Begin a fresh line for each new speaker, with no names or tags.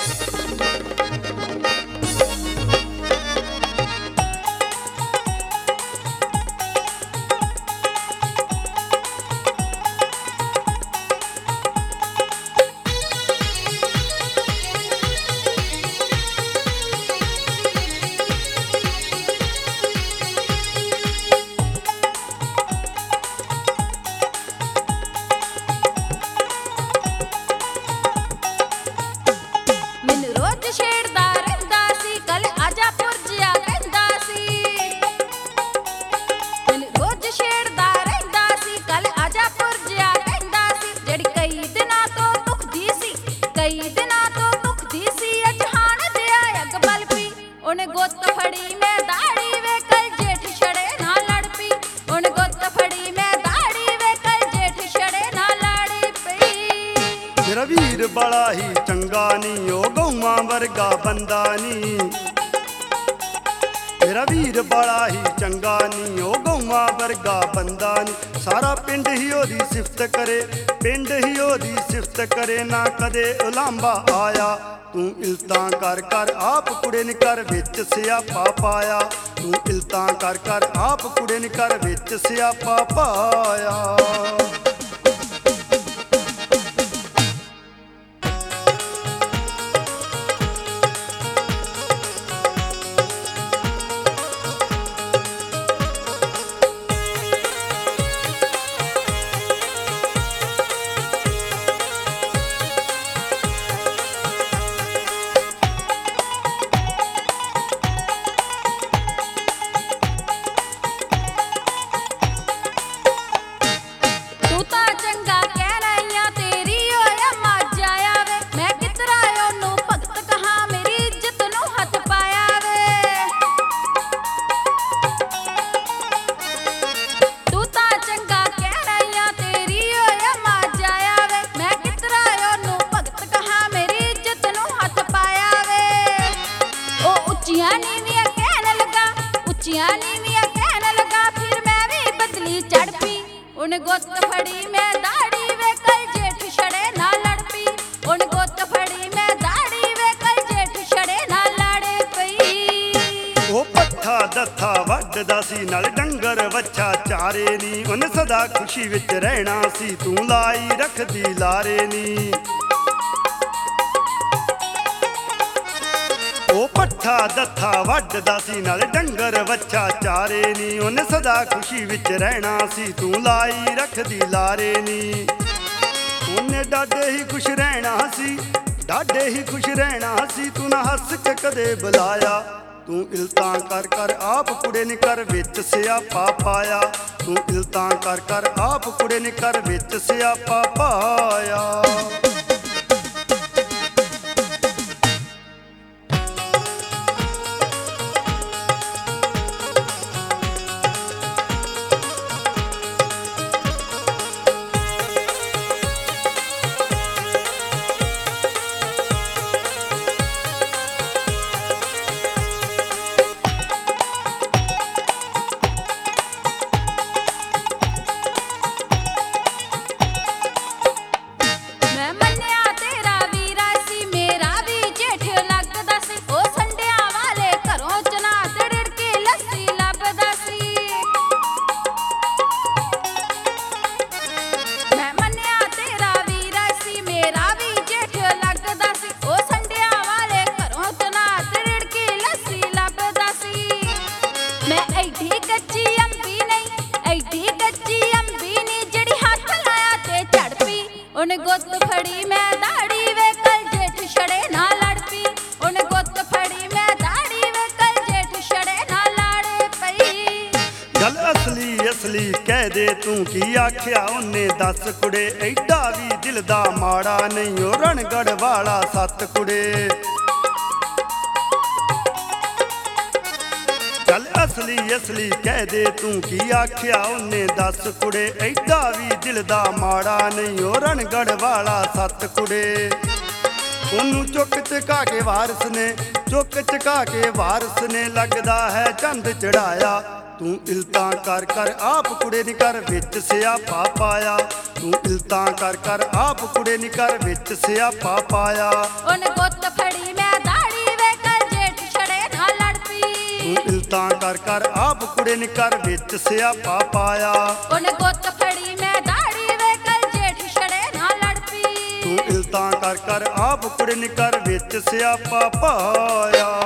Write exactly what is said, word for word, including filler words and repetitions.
ਉਹਨੇ ਗੁੱਤ ਫੜੀ ਮੈਂ ਦਾੜੀ ਵੇ ਕਲ ਜੇਠ ਛੜੇ ਨਾ ਲੜ ਪਈ। ਉਹਨੇ ਗੁੱਤ ਫੜੀ ਮੈਂ ਦਾੜੀ ਵੇ ਕਲ ਜੇਠ ਛੜੇ ਨਾ ਲੜ ਪਈ।
ਮੇਰਾ ਵੀਰ ਬੜਾ ਹੀ ਚੰਗਾ ਨੀ ਉਹ ਗਊਆਂ ਵਰਗਾ ਬੰਦਾ ਨੀ। ਮੇਰਾ ਵੀਰ ਬੜਾ ਹੀ ਚੰਗਾ ਨੀ ਉਹ ਗਊਆਂ ਵਰਗਾ ਬੰਦਾ ਨੀ। ਸਾਰਾ ਪਿੰਡ ਹੀ ਉਹਦੀ ਸਿਫਤ ਕਰੇ, ਪਿੰਡ ਹੀ ਉਹਦੀ ਸਿਫਤ ਕਰੇ, ਨਾ ਕਦੇ ਉਲਾਂਭਾ ਆਇਆ। ਤੂੰ ਇਲਤਾਂ ਕਰ ਕਰ ਆਪ ਕੁੜੇ ਨੀ ਕਰ ਵਿੱਚ ਸਿਆਪਾ ਪਾਇਆ। ਤੂੰ ਇਲਤਾਂ ਕਰ ਕਰ ਆਪ ਕੁੜੇ ਨੀ ਕਰ ਵਿੱਚ ਸਿਆਪਾ ਪਾਇਆ। ਉਹਨੇ ਗੁੱਤ ਫੜੀ ਮੈਂ ਦਾੜੀ ਵੇ ਕਲ ਜੇਠ ਛੜੇ ਨਾ ਲੜ ਪਈ। ਉਹਨੇ ਗੁੱਤ ਫੜੀ ਮੈਂ ਦਾੜੀ ਵੇ ਕਲ ਜੇਠ ਛੜੇ ਨਾ ਲੜ ਪਈ। ਉਹ ਪੱਠਾ ਦੱਥਾ ਵੱਢਦਾ ਸੀ ਨਾਲ ਡੰਗਰ ਵੱਛਾ ਚਾਰੇ ਨੀ। ਉਹਨੇ ਸਦਾ ਖੁਸ਼ੀ ਵਿੱਚ ਰਹਿਣਾ ਸੀ, ਤੂੰ ਲਾਈ ਰੱਖਦੀ ਲਾਰੇ ਨੀ। ਉਹ ਪੱਠਾ ਦੱਥਾ ਵੱਢਦਾ ਸੀ ਨਾਲ ਡੰਗਰ ਵੱਛਾ ਚਾਰੇ ਨੀ। ਉਹਨੇ ਸਦਾ ਖੁਸ਼ੀ ਵਿੱਚ ਰਹਿਣਾ ਸੀ, ਤੂੰ ਲਾਈ ਰੱਖਦੀ ਲਾਰੇ ਨੀ। ਉਹਨੇ ਡਾਢੇ ਹੀ ਖੁਸ਼ ਰਹਿਣਾ ਸੀ, ਡਾਢੇ ਹੀ ਖੁਸ਼ ਰਹਿਣਾ ਸੀ, ਤੂੰ ਨਾ ਹੱਸ ਕੇ ਕਦੇ ਬੁਲਾਇਆ। ਤੂੰ ਇਲਤਾਂ ਕਰ ਕਰ ਆਪ ਕੁੜੇ ਨੀ ਕਰ ਵਿੱਚ ਸਿਆਪਾ ਪਾਇਆ। ਤੂੰ ਇਲਤਾਂ ਕਰ ਕਰ ਆਪ ਕੁੜੇ ਨੀ ਕਰ ਵਿੱਚ ਸਿਆਪਾ ਪਾਇਆ। ਉਹਨੇ ਗੁੱਤ ਫੜੀ ਮੈਂ ਦਾੜੀ ਵੇ ਕਲ ਜੇਠ ਛੜੇ ਨਾ ਲੜ ਪਈ। ਉਹਨੇ ਗੁੱਤ ਫੜੀ ਮੈਂ ਦਾੜੀ ਵੇ ਕਲ ਜੇਠ ਛੜੇ ਨਾ ਲੜ ਪਈ। ਗੱਲ ਅਸਲੀ ਅਸਲੀ ਕਹਿ ਦੇ ਤੂੰ ਕੀ ਆਖਿਆ ਉਹਨੇ ਦੱਸ ਕੁੜੇ। ਐਡਾ ਵੀ ਦਿਲ ਦਾ ਮਾੜਾ ਨਹੀਂ ਉਹ ਰਣਗੜ ਵਾਲਾ ਸੱਤ ਕੁੜੇ। ਗੱਲ ਅਸਲੀ ਅਸਲੀ ਕਹਿ ਦੇ ਤੂੰ ਕੀ ਆਖਿਆ ਉਹਨੇ ਦੱਸ ਕੁੜੇ। ਐਡਾ ਵੀ ਦਿਲ ਦਾ ਮਾੜਾ ਨਹੀਂ ਉਹ ਰਣਗੜ ਵਾਲਾ ਸੱਤ ਕੁੜੇ। ਉਹਨੂੰ ਚੁੱਕ ਚਕਾ ਕੇ ਵਾਰਸ ਨੇ, ਚੁੱਕ ਚਕਾ ਕੇ ਵਾਰਸ ਨੇ ਲੱਗਦਾ ਹੈ ਚੰਦ ਚੜਾਇਆ। ਤੂੰ ਇਲਤਾਂ ਕਰ ਕਰ ਆਪ ਕੁੜੇ ਨੀ ਕਰ ਵਿੱਚ ਸਿਆਪਾ ਪਾਇਆ। ਤੂੰ ਇਲਤਾਂ ਕਰ ਕਰ ਆਪ ਕੁੜੇ ਨੀ ਕਰ ਵਿੱਚ ਸਿਆਪਾ ਪਾਇਆ।
ਉਹਨੇ ਗੁੱਤ ਫੜੀ
ਕਰ ਆਪ ਕੁੜੇ ਨੇ ਘਰ ਵਿੱਚ ਸਿਆਪਾ ਪਾਇਆ।
ਉਹਨੇ ਗੁੱਤ ਫੜੀ ਮੈਂ ਦਾੜੀ ਵੇ ਕੱਲ ਜੇਠ ਛੜੇ ਨਾ ਲੜ ਪਈ।
ਤੂੰ ਇਲਤਾਂ ਕਰ ਕਰ ਆਪ ਕੁੜੇ ਨੇ ਘਰ ਵਿੱਚ ਸਿਆਪਾ ਪਾਇਆ।